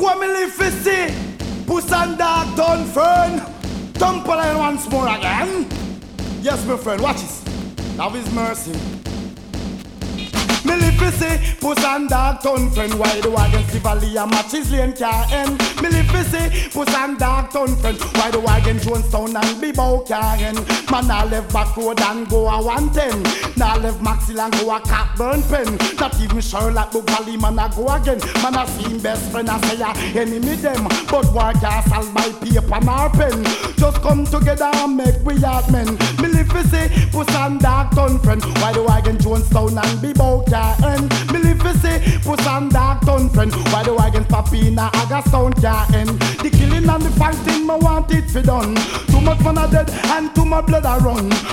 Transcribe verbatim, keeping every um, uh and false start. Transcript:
what me live for see. Puss and dog done friend. Tumble in once more again. Yes, my friend, watch this. Love is mercy. Me live for say, puss and dog turn friend. Why the wagon Stivali a matches lane car end? Me live for say, puss and dog turn friend. Why the wagon Jonestown and Bebow car end? Man I left back road and go a one ten. Now left Maxwell and go a Cockburn pen. Not even Sherlock Bugali man a go again. Man I see him best friend I say a enemy them. But war can't solve by paper nor pen. Just come together and make we heart men. Me live for say, puss and dog turn friend. Why the wagon Jonestown and Bebow end. Me live for say, puss and dog turn friend. Why the wagon Papina Aga sound can end. The killing and the fighting, me want it for done. Too much man a dead and too much blood a run.